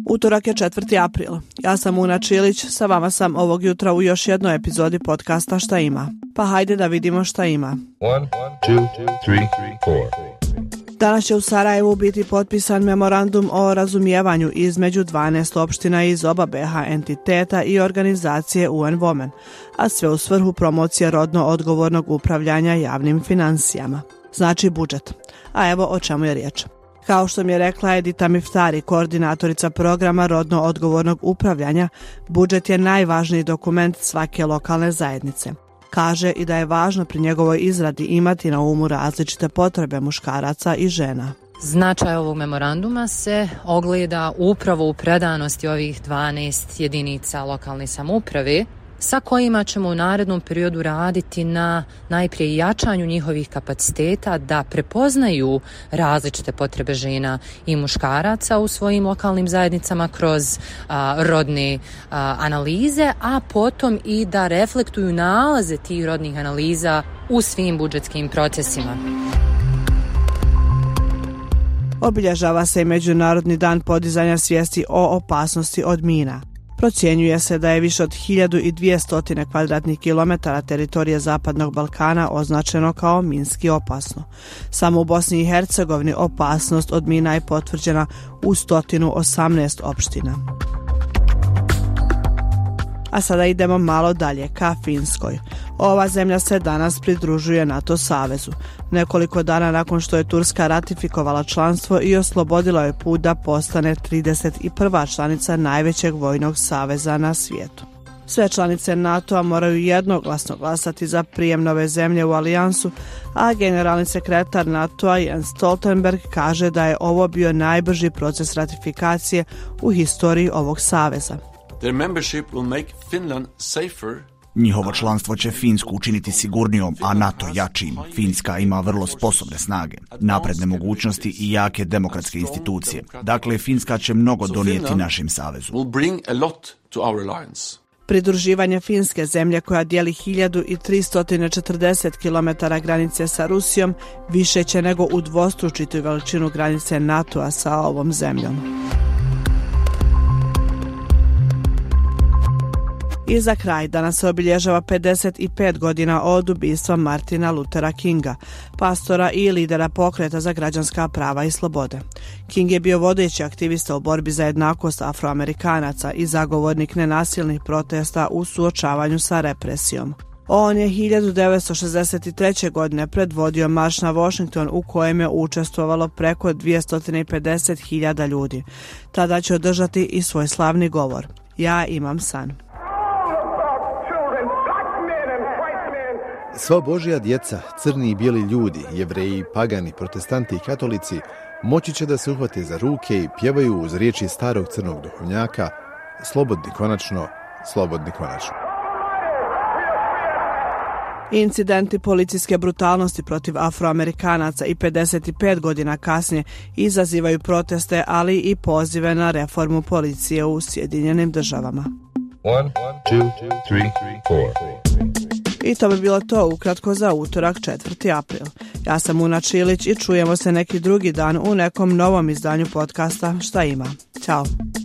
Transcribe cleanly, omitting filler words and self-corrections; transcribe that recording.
Utorak je 4. april. Ja sam Una Čilić, sa vama sam ovog jutra u još jednoj epizodi podcasta Šta ima. Pa hajde da vidimo šta ima. 1, 2, 3, 4. Danas će u Sarajevu biti potpisan memorandum o razumijevanju između 12 opština iz oba BiH entiteta i organizacije UN Women, a sve u svrhu promocije rodno odgovornog upravljanja javnim financijama. Znači budžet. A evo o čemu je riječ. Kao što mi je rekla Edita Miftari, koordinatorica programa rodno odgovornog upravljanja, budžet je najvažniji dokument svake lokalne zajednice. Kaže i da je važno pri njegovoj izradi imati na umu različite potrebe muškaraca i žena. Značaj ovog memoranduma se ogleda upravo u predanosti ovih 12 jedinica lokalne samouprave, sa kojima ćemo u narednom periodu raditi na najprije jačanju njihovih kapaciteta da prepoznaju različite potrebe žena i muškaraca u svojim lokalnim zajednicama kroz rodne analize, a potom i da reflektuju nalaze tih rodnih analiza u svim budžetskim procesima. Obilježava se i Međunarodni dan podizanja svijesti o opasnosti od mina. Procjenjuje se da je više od 1200 kvadratnih kilometara teritorije Zapadnog Balkana označeno kao minski opasno. Samo u Bosni i Hercegovini opasnost od mina je potvrđena u 118 opština. A sada idemo malo dalje, ka Finskoj. Ova zemlja se danas pridružuje NATO savezu. Nekoliko dana nakon što je Turska ratifikovala članstvo i oslobodila je put da postane 31. članica najvećeg vojnog saveza na svijetu. Sve članice NATO-a moraju jednoglasno glasati za prijem nove zemlje u alijansu, a generalni sekretar NATO-a Jens Stoltenberg kaže da je ovo bio najbrži proces ratifikacije u historiji ovog saveza. Their membership will make Finland safer. Njihovo članstvo će Finsku učiniti sigurnijom, a NATO jačim. Finska ima vrlo sposobne snage, napredne mogućnosti i jake demokratske institucije. Dakle, Finska će mnogo donijeti našem savezu. Pridruživanje Finske, zemlje koja dijeli 1340 km granice sa Rusijom, više će nego udvostručiti veličinu granice NATO-a sa ovom zemljom. I za kraj, danas se obilježava 55 godina od ubistva Martina Luthera Kinga, pastora i lidera pokreta za građanska prava i slobode. King je bio vodeći aktivista u borbi za jednakost Afroamerikanaca i zagovornik nenasilnih protesta u suočavanju sa represijom. On je 1963. godine predvodio marš na Washington u kojem je učestvovalo preko 250.000 ljudi. Tada će održati i svoj slavni govor. Ja imam san. Sva Božja djeca, crni i bijeli ljudi, Jevreji, pagani, protestanti i katolici moći će da se uhvate za ruke i pjevaju uz riječi starog crnog duhovnjaka: slobodni konačno, slobodni konačno. Incidenti policijske brutalnosti protiv Afroamerikanaca i 55 godina kasnije izazivaju proteste, ali i pozive na reformu policije u Sjedinjenim državama. 1, 2, 3, 4. I to bi bilo to ukratko za utorak 4. april. Ja sam Una Čilić i čujemo se neki drugi dan u nekom novom izdanju podcasta Šta ima. Ćao.